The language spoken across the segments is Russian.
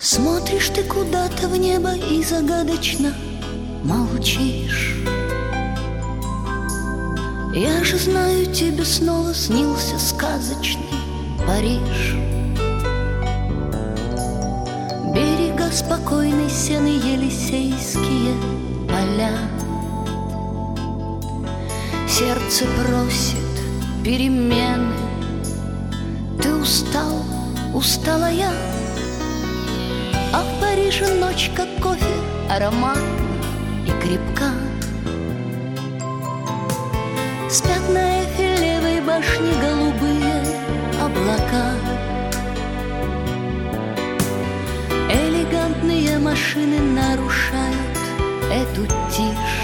Смотришь ты куда-то в небо и загадочно молчишь. Я же знаю, тебе снова снился сказочный Париж. Берега спокойной сены, Елисейские поля. Сердце просит перемены. Ты устал, устала я. А в Париже ночь, как кофе, ароматна и крепка. Спят на Эйфелевой башне голубые облака. Элегантные машины нарушают эту тишь.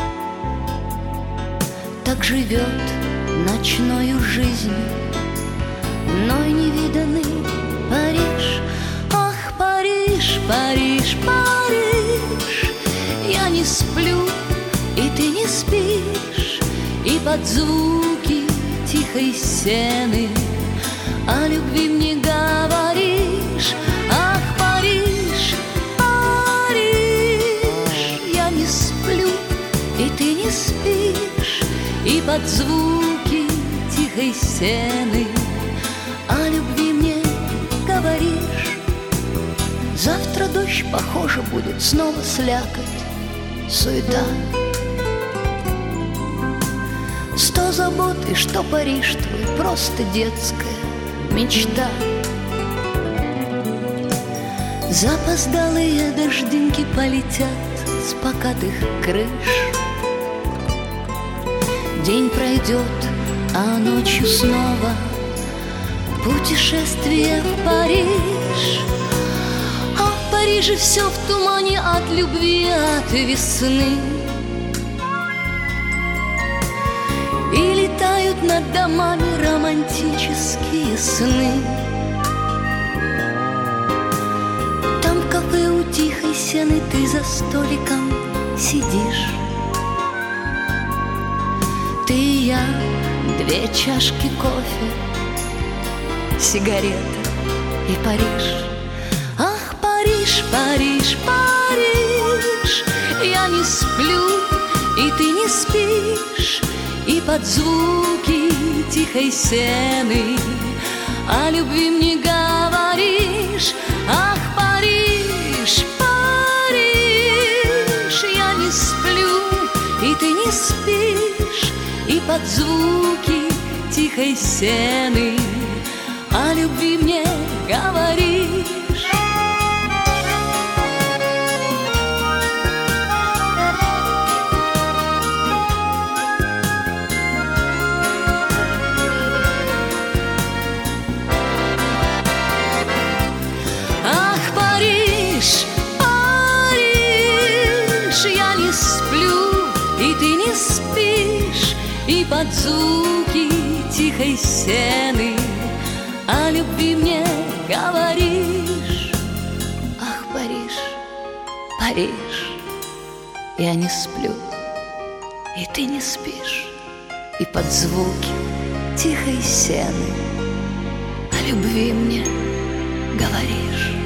Так живет ночною жизнью мной невиданный Париж. Ах, Париж, Париж, Париж, я не сплю, и ты не спишь, и под звуки тихой сены о любви мне говоришь. Ах, Париж, Париж, я не сплю, и ты не спишь, и под звуки тихой сены о любви мне говоришь. Завтра дождь, похоже, будет снова слякоть, суета. 100 забот, и что Париж твой, просто детская мечта. Запоздалые дождинки полетят с покатых крыш. День пройдет, а ночью снова путешествие в Париж. А в Париже все в тумане от любви, от весны. И летают над домами романтические сны. Там в кафе у тихой сены ты за столиком сидишь. Ты и я, 2 чашки кофе, сигарета и Париж. Ах, Париж, Париж, Париж, я не сплю, и ты не спишь, и под звуки тихой сены о любви мне говоришь. Ах, Париж, Париж, я не сплю, и ты не спишь, и под звуки тихой сены о любви мне говоришь. Ах, Париж, Париж, я не сплю, и ты не спишь, и под звуки тихой сены о любви мне говоришь. Ах, Париж, Париж, я не сплю, и ты не спишь, и под звуки тихой сены о любви мне говоришь.